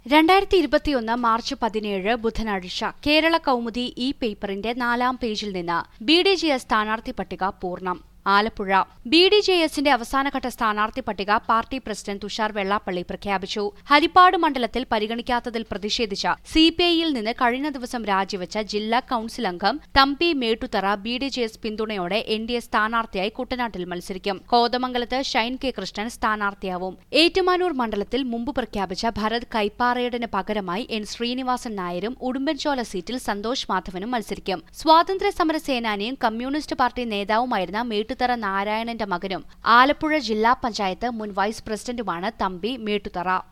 2021 March 17 ബുധനാഴ്ച കേരള കൗമുദി ഈ പേപ്പറിന്റെ 4-ാം പേജിൽ നിന്ന് BDJS സ്ഥാനാർത്ഥി പട്ടിക പൂർണ്ണം. ആലപ്പുഴ BDJSന്റെ അവസാനഘട്ട സ്ഥാനാർത്ഥി പട്ടിക പാർട്ടി പ്രസിഡന്റ് തുഷാർ വെള്ളാപ്പള്ളി പ്രഖ്യാപിച്ചു. ഹരിപ്പാട് മണ്ഡലത്തിൽ പരിഗണിക്കാത്തതിൽ പ്രതിഷേധിച്ച CPIയിൽ നിന്ന് കഴിഞ്ഞ ദിവസം രാജിവെച്ച ജില്ലാ കൌൺസിൽ അംഗം തമ്പി മേട്ടുതറ BDJS പിന്തുണയോടെ NDA സ്ഥാനാർത്ഥിയായി കുട്ടനാട്ടിൽ മത്സരിക്കും. കോതമംഗലത്ത് ഷൈൻ കെ കൃഷ്ണൻ സ്ഥാനാർത്ഥിയാവും. ഏറ്റുമാനൂർ മണ്ഡലത്തിൽ മുമ്പ് പ്രഖ്യാപിച്ച ഭരത് കൈപ്പാറയടിന് പകരമായി N ശ്രീനിവാസൻ നായരും ഉടുമ്പൻചോല സീറ്റിൽ സന്തോഷ് മാധവനും മത്സരിക്കും. സ്വാതന്ത്ര്യ സമര സേനാനിയും കമ്മ്യൂണിസ്റ്റ് പാർട്ടി നേതാവുമായിരുന്ന മേട്ടുതറ നാരായണന്റെ മകനും ആലപ്പുഴ ജില്ലാ പഞ്ചായത്ത് മുൻ വൈസ് പ്രസിഡന്റുമാണ് തമ്പി മേട്ടുതറ.